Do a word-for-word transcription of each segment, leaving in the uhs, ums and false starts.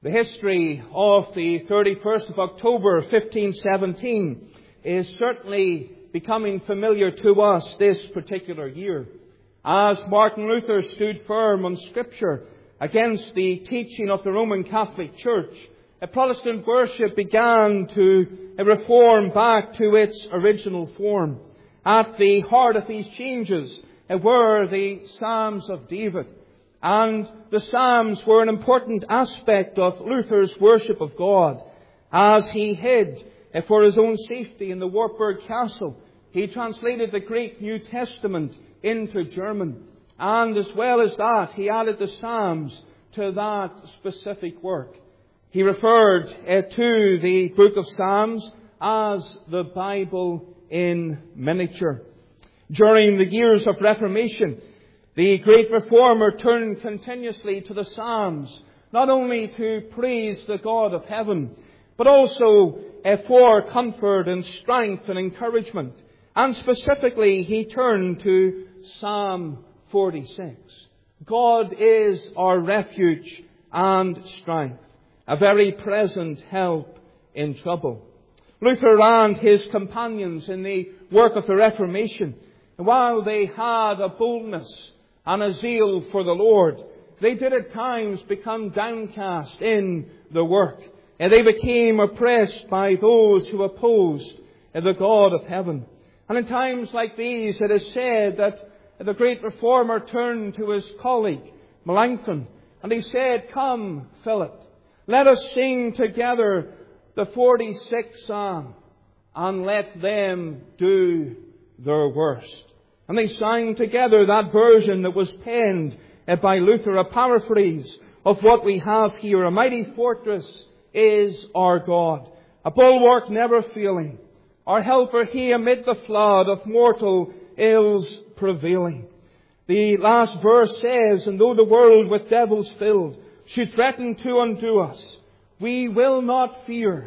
The history of the thirty-first of October fifteen seventeen is certainly becoming familiar to us this particular year. As Martin Luther stood firm on Scripture against the teaching of the Roman Catholic Church, a Protestant worship began to reform back to its original form. At the heart of these changes were the Psalms of David. And the Psalms were an important aspect of Luther's worship of God. As he hid for his own safety in the Wartburg Castle, he translated the Greek New Testament into German. And as well as that, he added the Psalms to that specific work. He referred uh, to the book of Psalms as the Bible in miniature. During the years of Reformation, the great reformer turned continuously to the Psalms, not only to praise the God of heaven, but also uh, for comfort and strength and encouragement. And specifically, he turned to Psalm forty-six. God is our refuge and strength, a very present help in trouble. Luther and his companions in the work of the Reformation, while they had a boldness and a zeal for the Lord, they did at times become downcast in the work. And they became oppressed by those who opposed the God of heaven. And in times like these, it is said that the great reformer turned to his colleague, Melanchthon, and he said, "Come, Philip, let us sing together the forty-sixth Psalm, and let them do their worst." And they sang together that version that was penned by Luther, a paraphrase of what we have here. A mighty fortress is our God, a bulwark never failing, our helper He amid the flood of mortal ills prevailing. The last verse says, "And though the world with devils filled should threaten to undo us, we will not fear,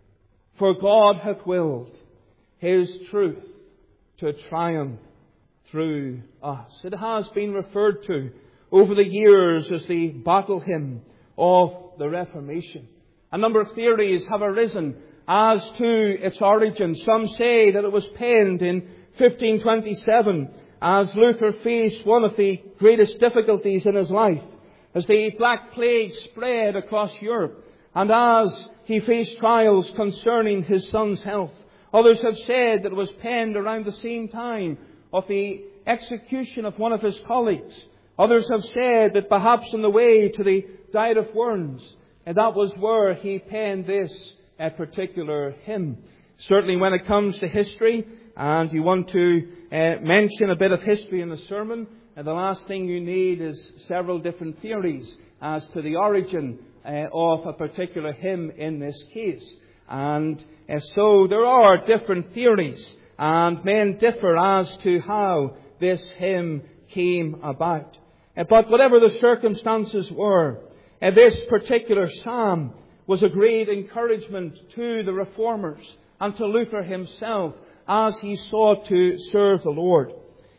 for God hath willed His truth to triumph through us." It has been referred to over the years as the battle hymn of the Reformation. A number of theories have arisen as to its origin. Some say that it was penned in fifteen twenty-seven as Luther faced one of the greatest difficulties in his life, as the Black Plague spread across Europe, and as he faced trials concerning his son's health. Others have said that it was penned around the same time of the execution of one of his colleagues. Others have said that perhaps on the way to the Diet of Worms, and that was where he penned this uh, particular hymn. Certainly when it comes to history, and you want to uh, mention a bit of history in the sermon, and the last thing you need is several different theories as to the origin uh, of a particular hymn in this case. And uh, so there are different theories, and men differ as to how this hymn came about. Uh, but whatever the circumstances were, uh, this particular psalm was a great encouragement to the reformers and to Luther himself as he sought to serve the Lord.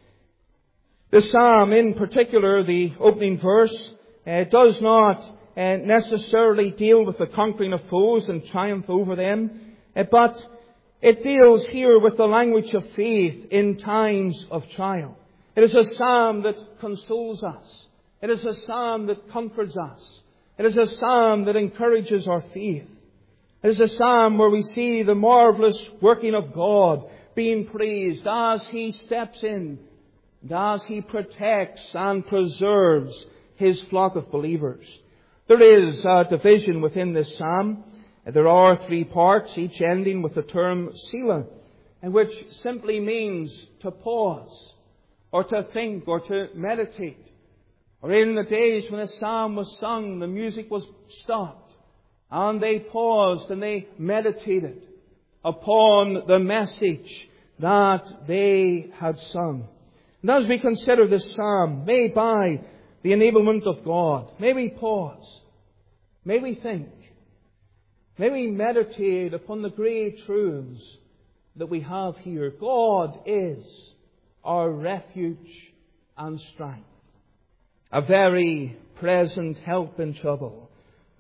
The psalm in particular, the opening verse, uh, does not uh, necessarily deal with the conquering of foes and triumph over them, uh, but it deals here with the language of faith in times of trial. It is a psalm that consoles us. It is a psalm that comforts us. It is a psalm that encourages our faith. It is a psalm where we see the marvelous working of God being praised as He steps in and as He protects and preserves His flock of believers. There is a division within this psalm. There are three parts, each ending with the term Selah, which simply means to pause, or to think, or to meditate. Or in the days when the psalm was sung, the music was stopped, and they paused and they meditated upon the message that they had sung. And as we consider this psalm, may by the enablement of God, may we pause, may we think, may we meditate upon the great truths that we have here. God is our refuge and strength, a very present help in trouble.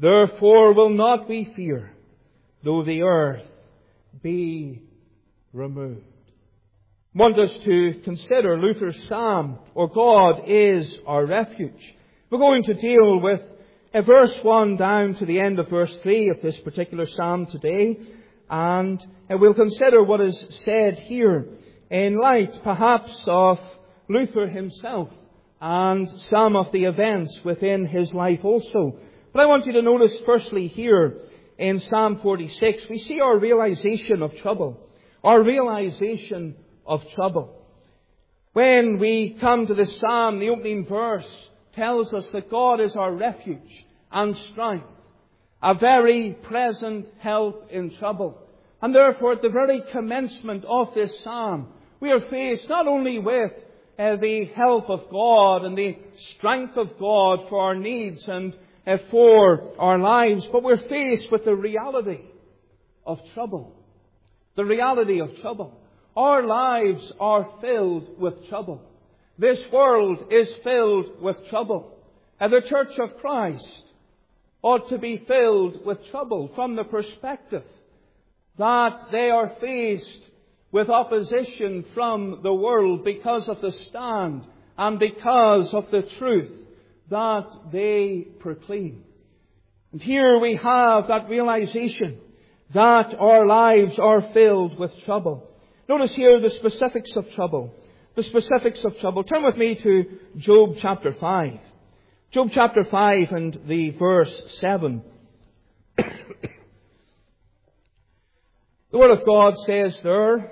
Therefore will not we fear, though the earth be removed. I want us to consider Luther's psalm, or God is our refuge. We're going to deal with uh, verse one down to the end of verse three of this particular psalm today. And uh, we'll consider what is said here in light perhaps of Luther himself and some of the events within his life also. But I want you to notice firstly here in Psalm forty-six, we see our realization of trouble. Our realization of trouble. When we come to this psalm, the opening verse tells us that God is our refuge and strength, a very present help in trouble. And therefore, at the very commencement of this psalm, we are faced not only with uh, the help of God and the strength of God for our needs and uh, for our lives, but we're faced with the reality of trouble. The reality of trouble. Our lives are filled with trouble. This world is filled with trouble. And the Church of Christ ought to be filled with trouble from the perspective that they are faced with opposition from the world because of the stand and because of the truth that they proclaim. And here we have that realization that our lives are filled with trouble. Notice here the specifics of trouble. The specifics of trouble. Turn with me to Job chapter five. Job chapter five and the verse seven. The Word of God says there,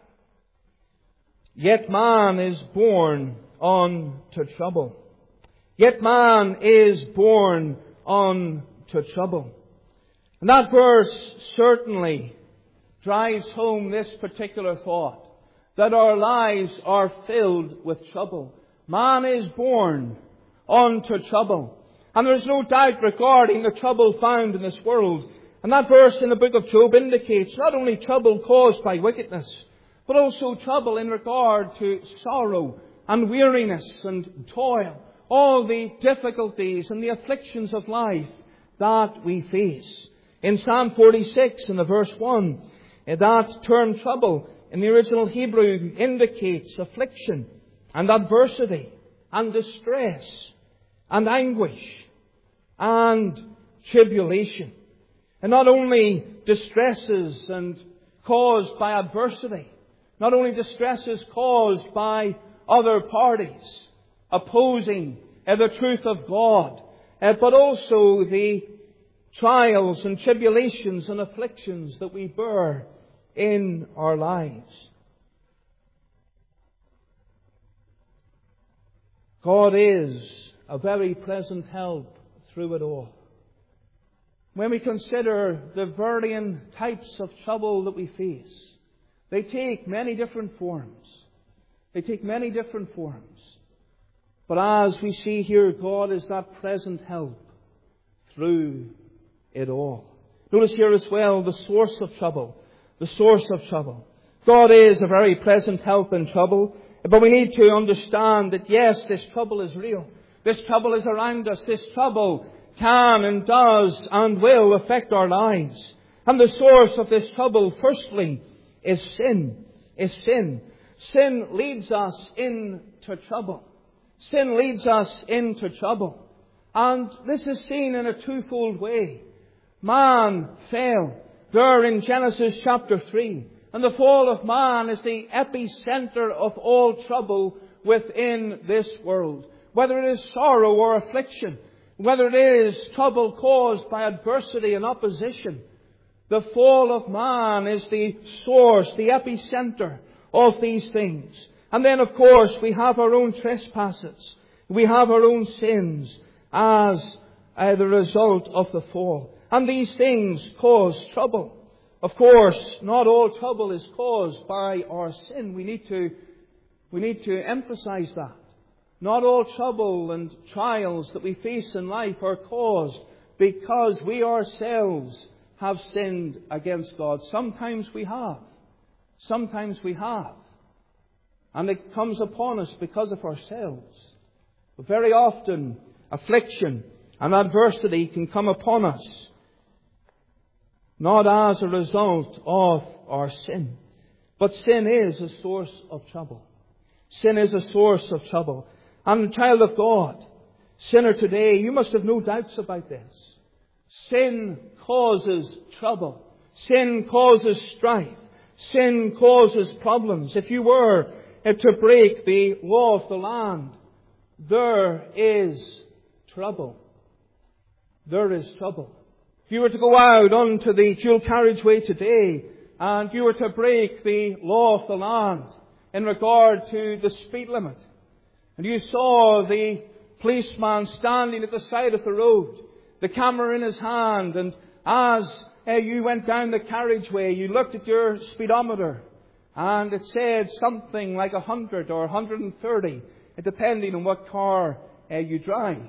"Yet man is born unto trouble. Yet man is born unto trouble." And that verse certainly drives home this particular thought, that our lives are filled with trouble. Man is born unto trouble. And there is no doubt regarding the trouble found in this world. And that verse in the book of Job indicates not only trouble caused by wickedness, but also trouble in regard to sorrow and weariness and toil. All the difficulties and the afflictions of life that we face. In Psalm forty-six, in the verse one, that term trouble in the original Hebrew indicates affliction and adversity and distress and anguish and tribulation. And not only distresses and caused by adversity, not only distresses caused by other parties opposing uh, the truth of God, uh, but also the trials and tribulations and afflictions that we bear in our lives. God is a very present help through it all. When we consider the varying types of trouble that we face, they take many different forms. They take many different forms. But as we see here, God is that present help through it all. Notice here as well the source of trouble. The source of trouble. God is a very present help in trouble. But we need to understand that yes, this trouble is real. This trouble is around us. This trouble can and does and will affect our lives. And the source of this trouble, firstly, is sin. Is sin. Sin leads us into trouble. Sin leads us into trouble. And this is seen in a twofold way. Man fell there in Genesis chapter three. And the fall of man is the epicenter of all trouble within this world. Whether it is sorrow or affliction, whether it is trouble caused by adversity and opposition, the fall of man is the source, the epicenter of these things. And then, of course, we have our own trespasses. We have our own sins as uh, the result of the fall. And these things cause trouble. Of course, not all trouble is caused by our sin. We need to, we need to emphasize that. Not all trouble and trials that we face in life are caused because we ourselves have sinned against God. Sometimes we have. Sometimes we have. And it comes upon us because of ourselves. But very often, affliction and adversity can come upon us, not as a result of our sin. But sin is a source of trouble. Sin is a source of trouble. And child of God, sinner today, you must have no doubts about this. Sin causes trouble. Sin causes strife. Sin causes problems. If you were to break the law of the land, there is trouble. There is trouble. If you were to go out onto the dual carriageway today and you were to break the law of the land in regard to the speed limit, and you saw the policeman standing at the side of the road, the camera in his hand, and as uh, you went down the carriageway, you looked at your speedometer, and it said something like one hundred or one hundred thirty, depending on what car uh, you drive.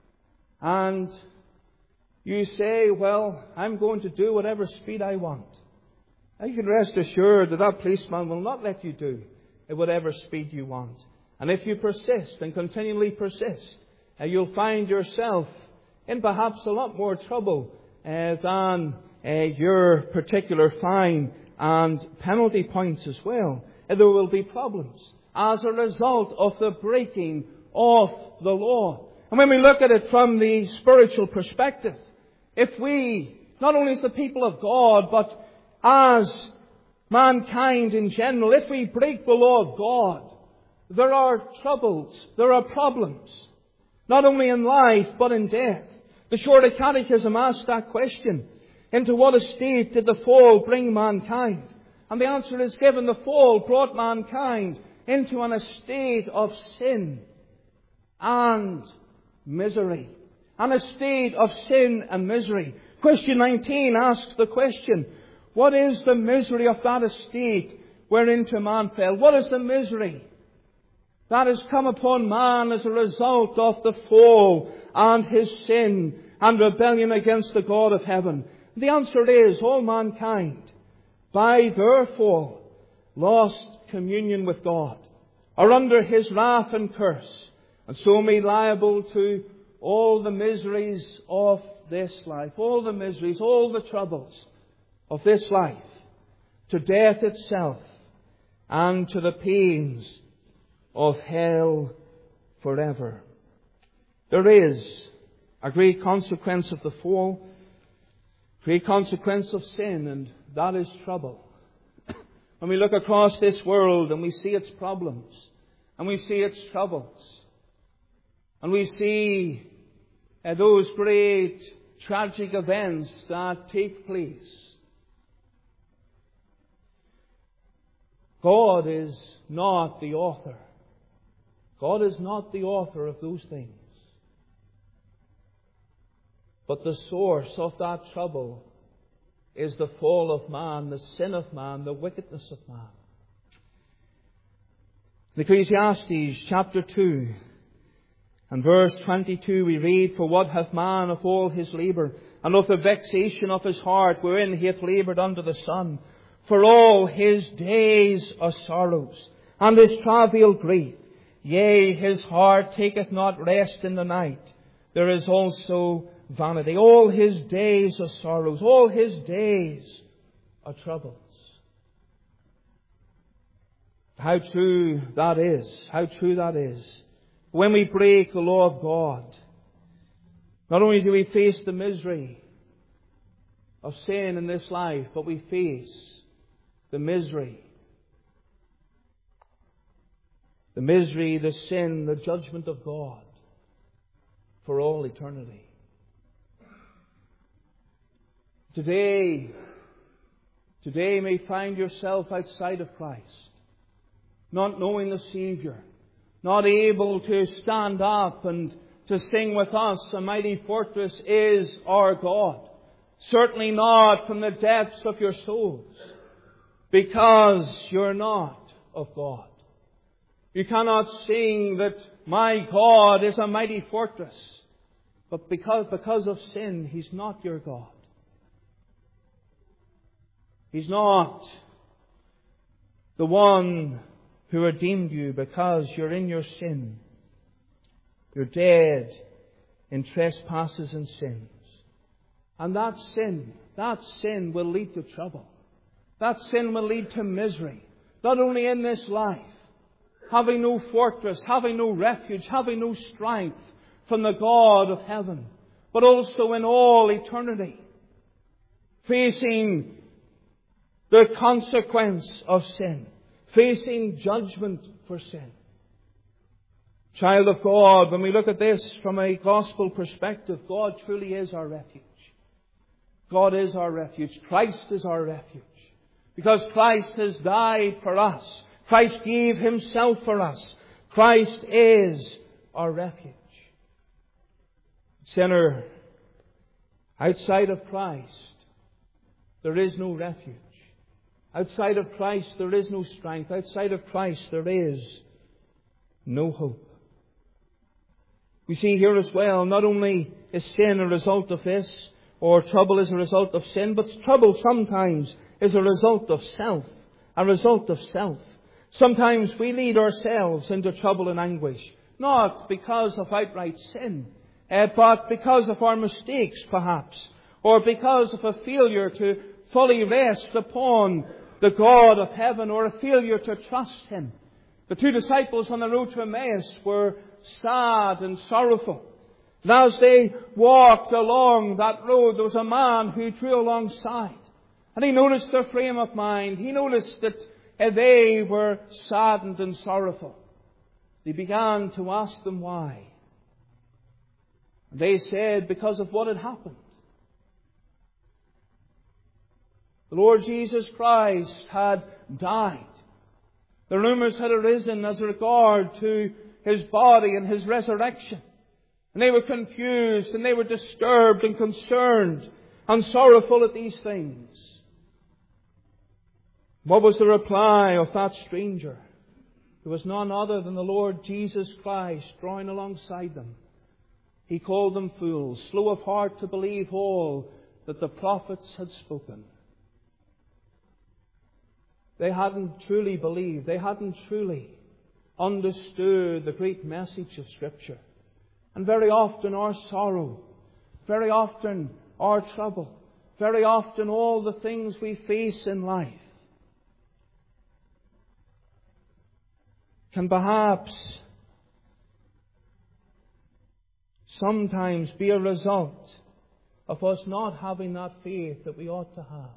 And you say, well, I'm going to do whatever speed I want. Now you can rest assured that that policeman will not let you do at whatever speed you want. And if you persist and continually persist, uh, you'll find yourself in perhaps a lot more trouble uh, than uh, your particular fine and penalty points as well. And there will be problems as a result of the breaking of the law. And when we look at it from the spiritual perspective, if we, not only as the people of God, but as mankind in general, if we break the law of God, there are troubles, there are problems, not only in life but in death. The Shorter Catechism asks that question, into what estate did the fall bring mankind? And the answer is given, the fall brought mankind into an estate of sin and misery. An estate of sin and misery. Question nineteen asks the question, what is the misery of that estate whereinto man fell? What is the misery that has come upon man as a result of the fall and his sin and rebellion against the God of heaven? The answer is, all mankind, by their fall, lost communion with God, are under His wrath and curse, and so made liable to all the miseries of this life, all the miseries, all the troubles of this life, to death itself, and to the pains of hell forever. There is a great consequence of the fall, great consequence of sin, and that is trouble. When we look across this world and we see its problems, and we see its troubles, and we see uh, those great tragic events that take place, God is not the author. God is not the author of those things. But the source of that trouble is the fall of man, the sin of man, the wickedness of man. In Ecclesiastes chapter two and verse twenty-two we read, for what hath man of all his labour, and of the vexation of his heart, wherein he hath laboured under the sun? For all his days are sorrows, and his travail grief. Yea, his heart taketh not rest in the night. There is also vanity. All his days are sorrows. All his days are troubles. How true that is. How true that is. When we break the law of God, not only do we face the misery of sin in this life, but we face the misery. The misery, the sin, the judgment of God for all eternity. Today, today may find yourself outside of Christ, not knowing the Savior, not able to stand up and to sing with us, a mighty fortress is our God. Certainly not from the depths of your souls, because you're not of God. You cannot sing that my God is a mighty fortress, but because, because of sin, He's not your God. He's not the one who redeemed you, because you're in your sin. You're dead in trespasses and sins. And that sin, that sin will lead to trouble. That sin will lead to misery. Not only in this life, having no fortress, having no refuge, having no strength from the God of heaven, but also in all eternity, facing the consequence of sin, facing judgment for sin. Child of God, when we look at this from a gospel perspective, God truly is our refuge. God is our refuge. Christ is our refuge. Because Christ has died for us. Christ gave Himself for us. Christ is our refuge. Sinner, outside of Christ, there is no refuge. Outside of Christ, there is no strength. Outside of Christ, there is no hope. We see here as well, not only is sin a result of this, or trouble is a result of sin, but trouble sometimes is a result of self. A result of self. Sometimes we lead ourselves into trouble and anguish, not because of outright sin, uh, but because of our mistakes perhaps, or because of a failure to fully rest upon the God of heaven, or a failure to trust Him. The two disciples on the road to Emmaus were sad and sorrowful. And as they walked along that road, there was a man who drew alongside. And he noticed their frame of mind. He noticed that they were saddened and sorrowful. He began to ask them why. They said because of what had happened. The Lord Jesus Christ had died. The rumours had arisen as regard to His body and His resurrection. And they were confused and they were disturbed and concerned and sorrowful at these things. What was the reply of that stranger? It was none other than the Lord Jesus Christ drawing alongside them. He called them fools, slow of heart to believe all that the prophets had spoken. They hadn't truly believed. They hadn't truly understood the great message of Scripture. And very often our sorrow, very often our trouble, very often all the things we face in life can perhaps sometimes be a result of us not having that faith that we ought to have.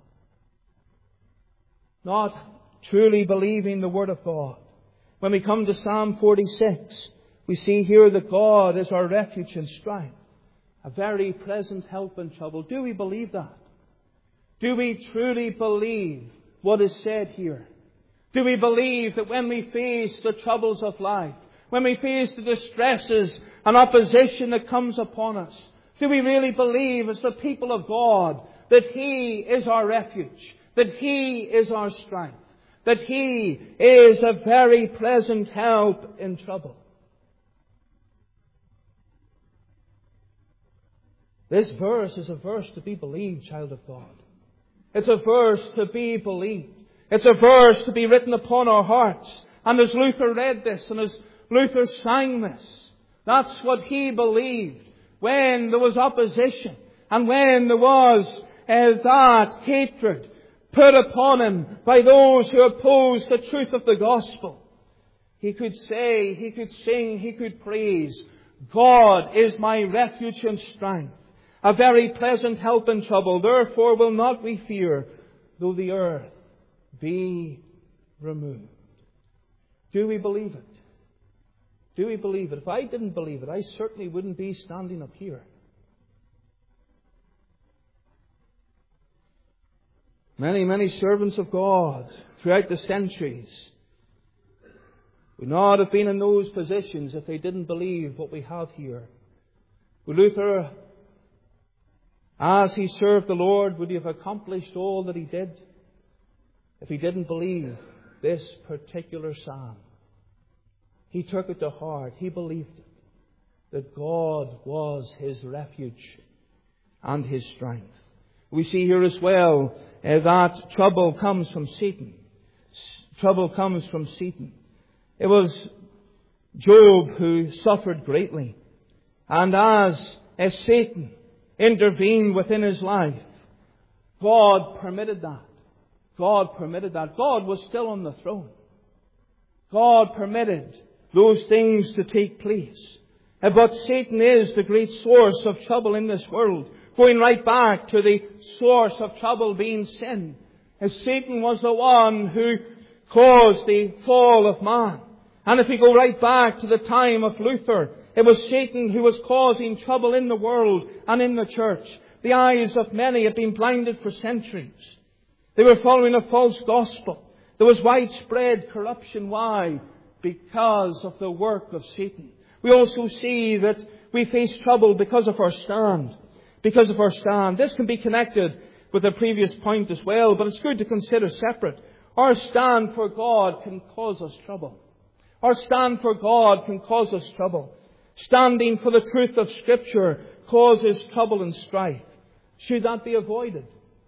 Not truly believing the Word of God. When we come to Psalm forty-six, we see here that God is our refuge and strength, a very present help in trouble. Do we believe that? Do we truly believe what is said here? Do we believe that when we face the troubles of life, when we face the distresses and opposition that comes upon us, do we really believe as the people of God that He is our refuge, that He is our strength, that He is a very present help in trouble? This verse is a verse to be believed, child of God. It's a verse to be believed. It's a verse to be written upon our hearts. And as Luther read this, and as Luther sang this, that's what he believed when there was opposition, and when there was uh, that hatred put upon him by those who opposed the truth of the gospel. He could say, he could sing, he could praise, God is my refuge and strength, a very pleasant help in trouble. Therefore will not we fear, though the earth be removed. Do we believe it? Do we believe it? If I didn't believe it, I certainly wouldn't be standing up here. Many, many servants of God throughout the centuries would not have been in those positions if they didn't believe what we have here. Would Luther, as he served the Lord, would he have accomplished all that he did if he didn't believe this particular psalm? He took it to heart. He believed it, that God was his refuge and his strength. We see here as well uh, that trouble comes from Satan. S- trouble comes from Satan. It was Job who suffered greatly. And as as Satan intervened within his life, God permitted that. God permitted that. God was still on the throne. God permitted those things to take place. But Satan is the great source of trouble in this world. Going right back to the source of trouble being sin. As Satan was the one who caused the fall of man. And if we go right back to the time of Luther, it was Satan who was causing trouble in the world and in the church. The eyes of many had been blinded for centuries. They were following a false gospel. There was widespread corruption. Why? Because of the work of Satan. We also see that we face trouble because of our stand. Because of our stand. This can be connected with the previous point as well, but it's good to consider separate. Our stand for God can cause us trouble. Our stand for God can cause us trouble. Standing for the truth of Scripture causes trouble and strife. Should that be avoided?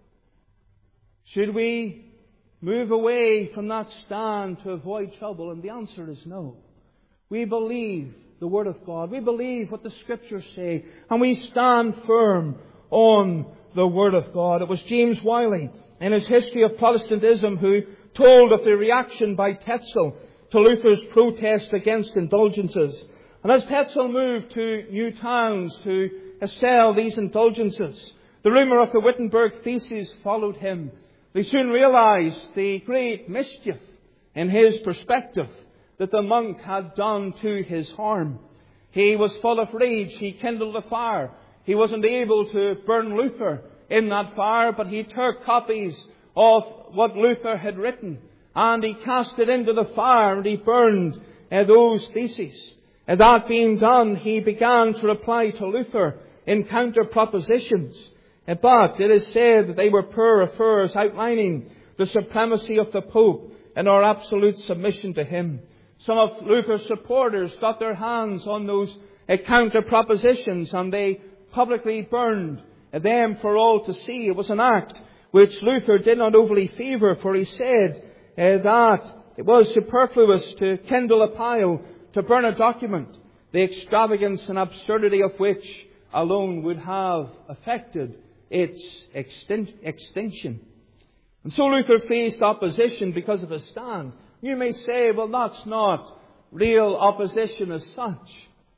Should we move away from that stand to avoid trouble? And the answer is no. We believe the Word of God. We believe what the Scriptures say. And we stand firm on the Word of God. It was James Wiley in his History of Protestantism who told of the reaction by Tetzel to Luther's protest against indulgences. And as Tetzel moved to new towns to sell these indulgences, the rumour of the Wittenberg theses followed him. They soon realized the great mischief in his perspective that the monk had done to his harm. He was full of rage. He kindled a fire. He wasn't able to burn Luther in that fire, but he took copies of what Luther had written and he cast it into the fire and he burned uh, those theses. And that being done, he began to reply to Luther in counter propositions. Uh, but it is said that they were poor affairs outlining the supremacy of the Pope and our absolute submission to him. Some of Luther's supporters got their hands on those uh, counter propositions and they publicly burned uh, them for all to see. It was an act which Luther did not overly favour, for he said uh, that it was superfluous to kindle a pile, to burn a document, the extravagance and absurdity of which alone would have affected its extin- extinction. And so Luther faced opposition because of his stand. You may say, well, that's not real opposition as such.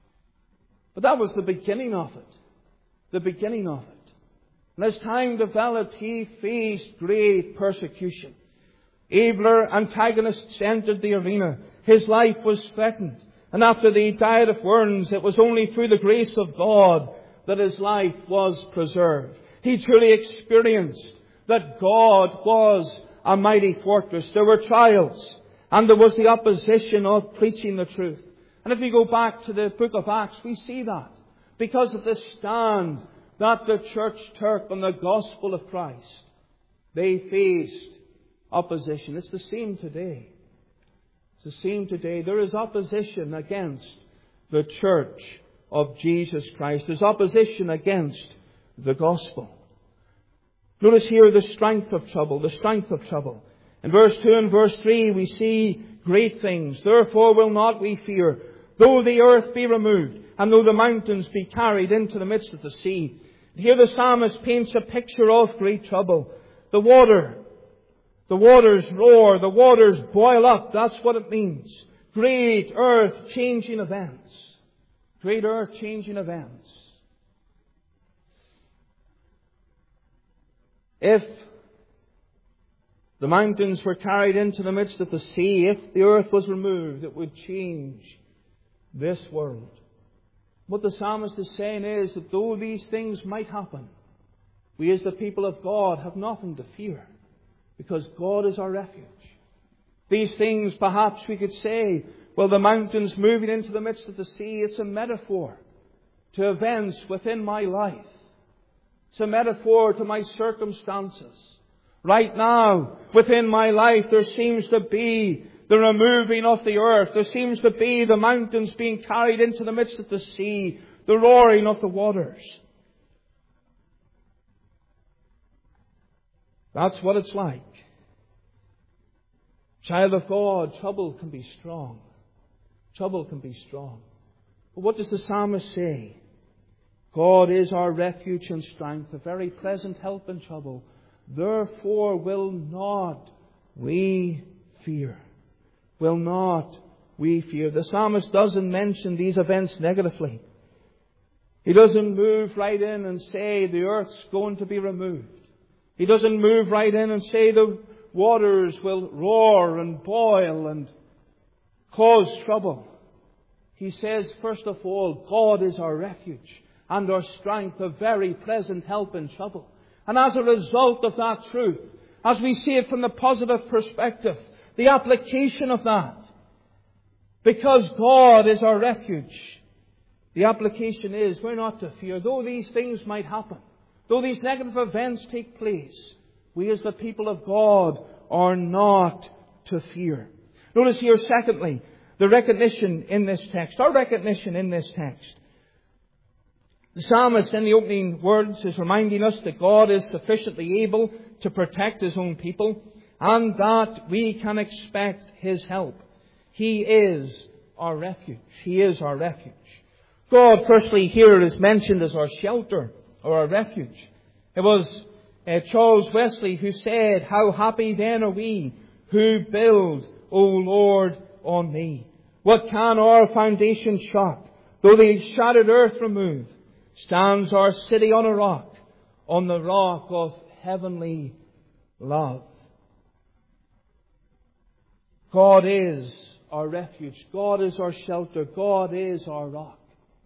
But that was the beginning of it. The beginning of it. And as time developed, he faced great persecution. Abler antagonists entered the arena. His life was threatened. And after the Diet of Worms, it was only through the grace of God that his life was preserved. He truly experienced that God was a mighty fortress. There were trials, and there was the opposition of preaching the truth. And if we go back to the book of Acts, we see that. Because of the stand that the church took on the gospel of Christ, they faced opposition. It's the same today. It's the same today. There is opposition against the church of Jesus Christ. There's opposition against the gospel. Notice here the strength of trouble, the strength of trouble. In verse two and verse three we see great things. Therefore will not we fear, though the earth be removed, and though the mountains be carried into the midst of the sea. Here the psalmist paints a picture of great trouble. The water, the waters roar, the waters boil up. That's what it means. Great earth-changing events. Great earth-changing events. If the mountains were carried into the midst of the sea, if the earth was removed, it would change this world. What the psalmist is saying is that though these things might happen, we as the people of God have nothing to fear, because God is our refuge. These things, perhaps we could say, well, the mountains moving into the midst of the sea, it's a metaphor to events within my life. It's a metaphor to my circumstances. Right now, within my life, there seems to be the removing of the earth. There seems to be the mountains being carried into the midst of the sea, the roaring of the waters. That's what it's like. Child of God, trouble can be strong. Trouble can be strong. But what does the psalmist say? God is our refuge and strength, a very present help in trouble. Therefore will not we fear. Will not we fear. The psalmist doesn't mention these events negatively. He doesn't move right in and say the earth's going to be removed. He doesn't move right in and say the waters will roar and boil and cause trouble. He says, first of all, God is our refuge and our strength, a very present help in trouble. And as a result of that truth, as we see it from the positive perspective, the application of that, because God is our refuge, the application is we're not to fear. Though these things might happen, though these negative events take place, we as the people of God are not to fear. Notice here, secondly, the recognition in this text, our recognition in this text. The psalmist in the opening words is reminding us that God is sufficiently able to protect His own people and that we can expect His help. He is our refuge. He is our refuge. God, firstly, here is mentioned as our shelter or our refuge. It was uh, Charles Wesley who said, "How happy then are we who build, O Lord, on Thee. What can our foundation shock? Though the shattered earth remove, stands our city on a rock, on the rock of heavenly love." God is our refuge. God is our shelter. God is our rock.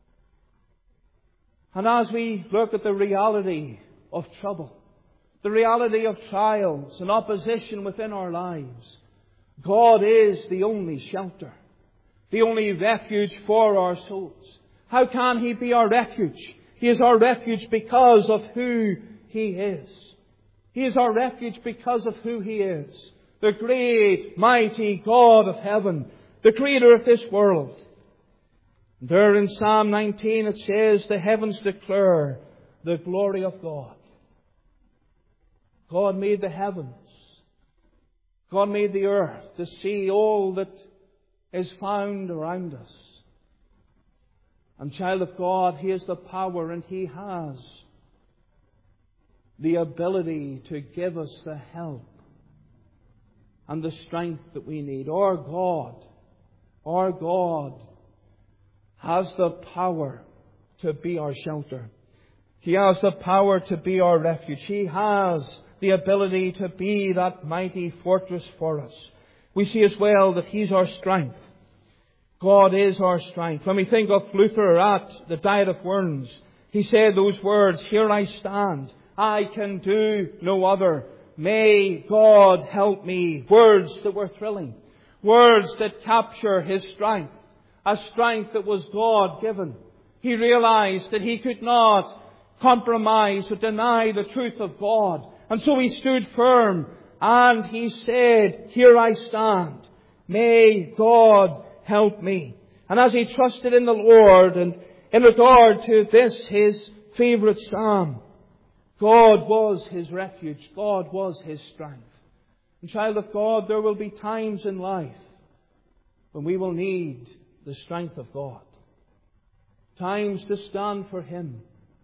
And as we look at the reality of trouble, the reality of trials and opposition within our lives, God is the only shelter, the only refuge for our souls. How can He be our refuge? He is our refuge because of who He is. He is our refuge because of who He is. The great, mighty God of heaven, the Creator of this world. There in Psalm nineteen it says, "The heavens declare the glory of God." God made the heavens. God made the earth, the sea, all that is found around us. And child of God, He has the power and He has the ability to give us the help and the strength that we need. Our God, our God has the power to be our shelter. He has the power to be our refuge. He has the ability to be that mighty fortress for us. We see as well that He's our strength. God is our strength. When we think of Luther at the Diet of Worms, he said those words, "Here I stand. I can do no other. May God help me." Words that were thrilling. Words that capture his strength. A strength that was God-given. He realized that he could not compromise or deny the truth of God. And so he stood firm and he said, "Here I stand. May God help me." And as he trusted in the Lord, and in regard to this, his favourite psalm, God was his refuge. God was his strength. And child of God, there will be times in life when we will need the strength of God. Times to stand for Him.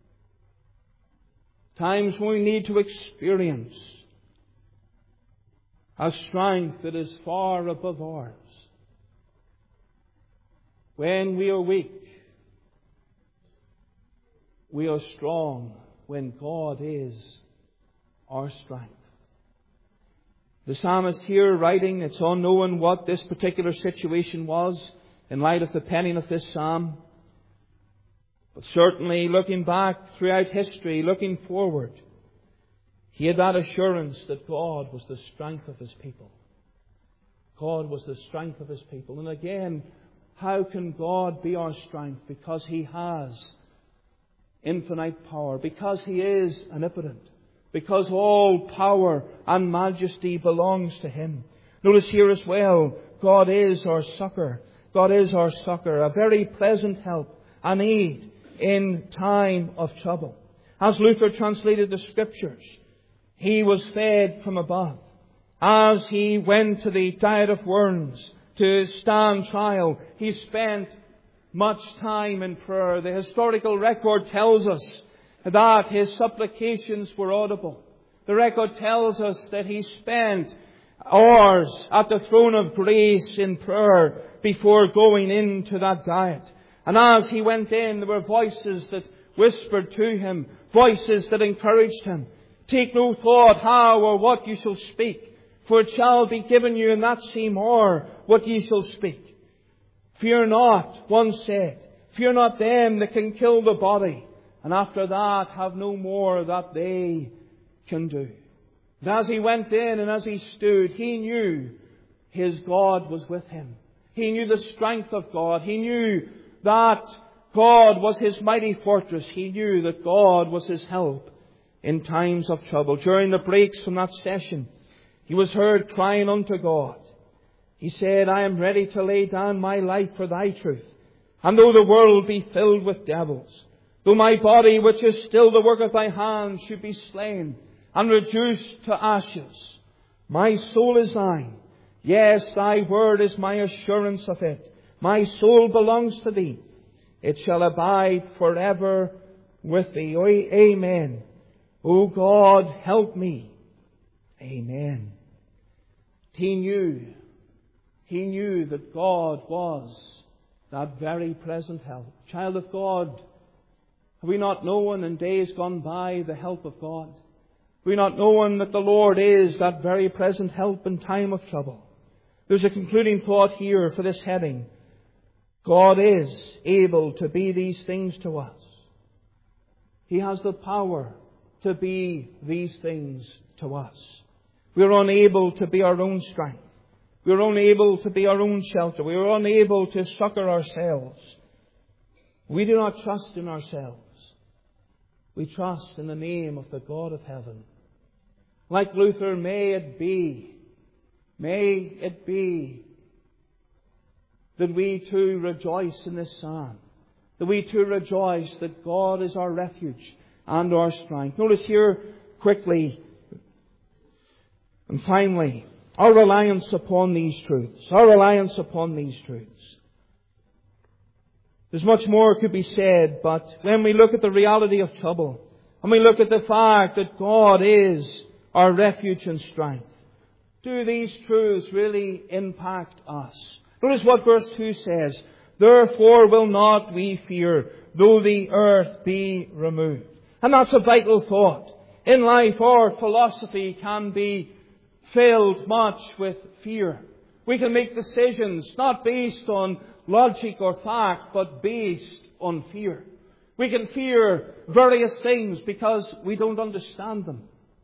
Times when we need to experience a strength that is far above ours. When we are weak, we are strong when God is our strength. The psalmist here writing, it's unknown what this particular situation was in light of the penning of this psalm. But certainly looking back throughout history, looking forward, he had that assurance that God was the strength of His people. God was the strength of His people. And again, how can God be our strength? Because He has infinite power. Because He is omnipotent. Because all power and majesty belongs to Him. Notice here as well, God is our succour. God is our succour, a very pleasant help, an aid in time of trouble. As Luther translated the Scriptures, he was fed from above. As he went to the Diet of Worms to stand trial, he spent much time in prayer. The historical record tells us that his supplications were audible. The record tells us that he spent hours at the throne of grace in prayer before going into that diet. And as he went in, there were voices that whispered to him, voices that encouraged him. Take no thought how or what you shall speak, for it shall be given you in that same hour what ye shall speak. Fear not, one said, fear not them that can kill the body, and after that have no more that they can do. And as he went in and as he stood, he knew his God was with him. He knew the strength of God. He knew that God was his mighty fortress. He knew that God was his help in times of trouble. During the breaks from that session, he was heard crying unto God. He said, I am ready to lay down my life for thy truth. And though the world be filled with devils, though my body, which is still the work of thy hands, should be slain and reduced to ashes, my soul is thine. Yes, thy word is my assurance of it. My soul belongs to thee. It shall abide forever with thee. O, amen. O God, help me. Amen. He knew, he knew that God was that very present help. Child of God, have we not known in days gone by the help of God? Have we not known that the Lord is that very present help in time of trouble? There's a concluding thought here for this heading. God is able to be these things to us. He has the power to be these things to us. We are unable to be our own strength. We are unable to be our own shelter. We are unable to succor ourselves. We do not trust in ourselves. We trust in the name of the God of heaven. Like Luther, may it be, may it be that we too rejoice in this psalm. That we too rejoice that God is our refuge and our strength. Notice here quickly and finally, our reliance upon these truths. Our reliance upon these truths. There's much more could be said, but when we look at the reality of trouble, and we look at the fact that God is our refuge and strength, do these truths really impact us? Notice what verse two says. Therefore will not we fear, though the earth be removed. And that's a vital thought. In life, our philosophy can be filled much with fear. We can make decisions not based on logic or fact, but based on fear. We can fear various things because we don't understand them.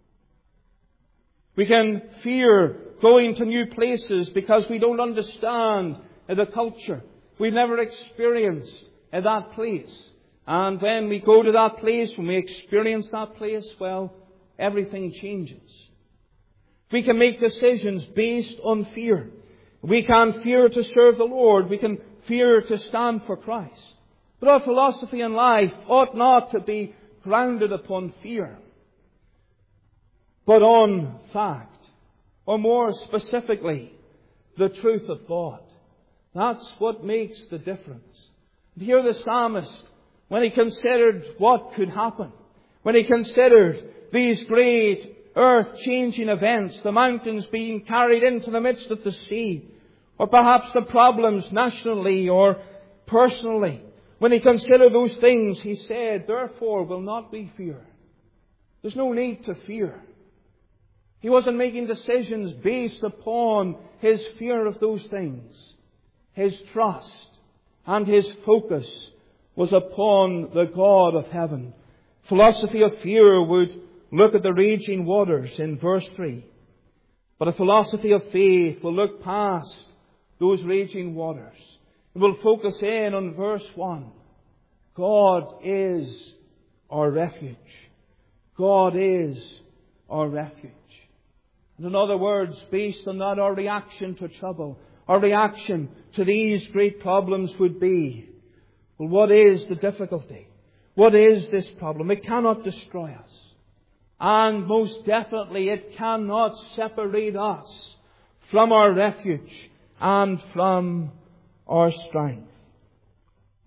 We can fear going to new places because we don't understand the culture. We've never experienced that place. And when we go to that place, when we experience that place, well, everything changes. We can make decisions based on fear. We can fear to serve the Lord. We can fear to stand for Christ. But our philosophy in life ought not to be grounded upon fear, but on fact, or more specifically, the truth of God. That's what makes the difference. Here the psalmist, when he considered what could happen, when he considered these great earth-changing events, the mountains being carried into the midst of the sea, or perhaps the problems nationally or personally, when he considered those things, he said, therefore will not we fear. There's no need to fear. He wasn't making decisions based upon his fear of those things. His trust and his focus was upon the God of heaven. Philosophy of fear would look at the raging waters in verse three. But a philosophy of faith will look past those raging waters. It will focus in on verse one. God is our refuge. God is our refuge. And in other words, based on that, our reaction to trouble, our reaction to these great problems would be, well, what is the difficulty? What is this problem? It cannot destroy us. And most definitely, it cannot separate us from our refuge and from our strength.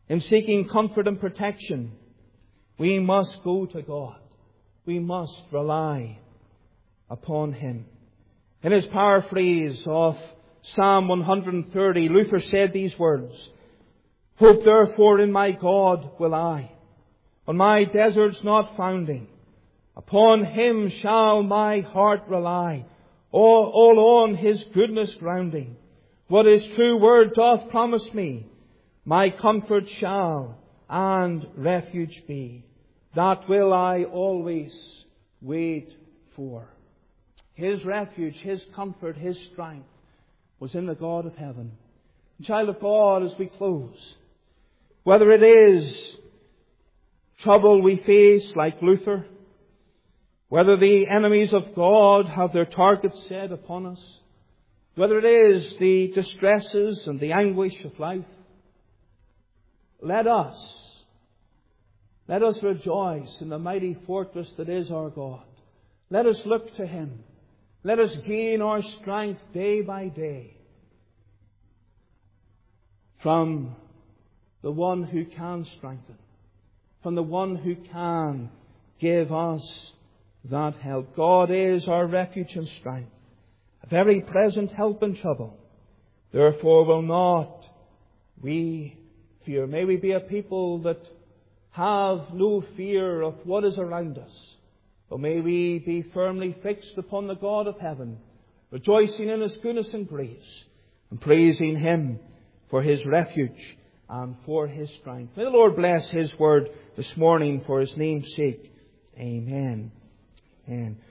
in seeking comfort and protection, we must go to God. We must rely upon Him. In his paraphrase of Psalm one hundred thirty, Luther said these words, "Hope therefore in my God will I, on my deserts not founding. Upon Him shall my heart rely, all, all on His goodness grounding. What His true word doth promise me, my comfort shall and refuge be. That will I always wait for." His refuge, His comfort, His strength was in the God of heaven. Child of God, as we close, whether it is trouble we face like Luther, whether the enemies of God have their targets set upon us, whether it is the distresses and the anguish of life, let us, let us rejoice in the mighty fortress that is our God. Let us look to Him. Let us gain our strength day by day from the one who can strengthen, from the one who can give us that help. God is our refuge and strength, a very present help in trouble. Therefore will not we fear. May we be a people that have no fear of what is around us, but may we be firmly fixed upon the God of heaven, rejoicing in His goodness and grace, and praising Him for His refuge and for His strength. May the Lord bless His word this morning for His name's sake. Amen. Amen.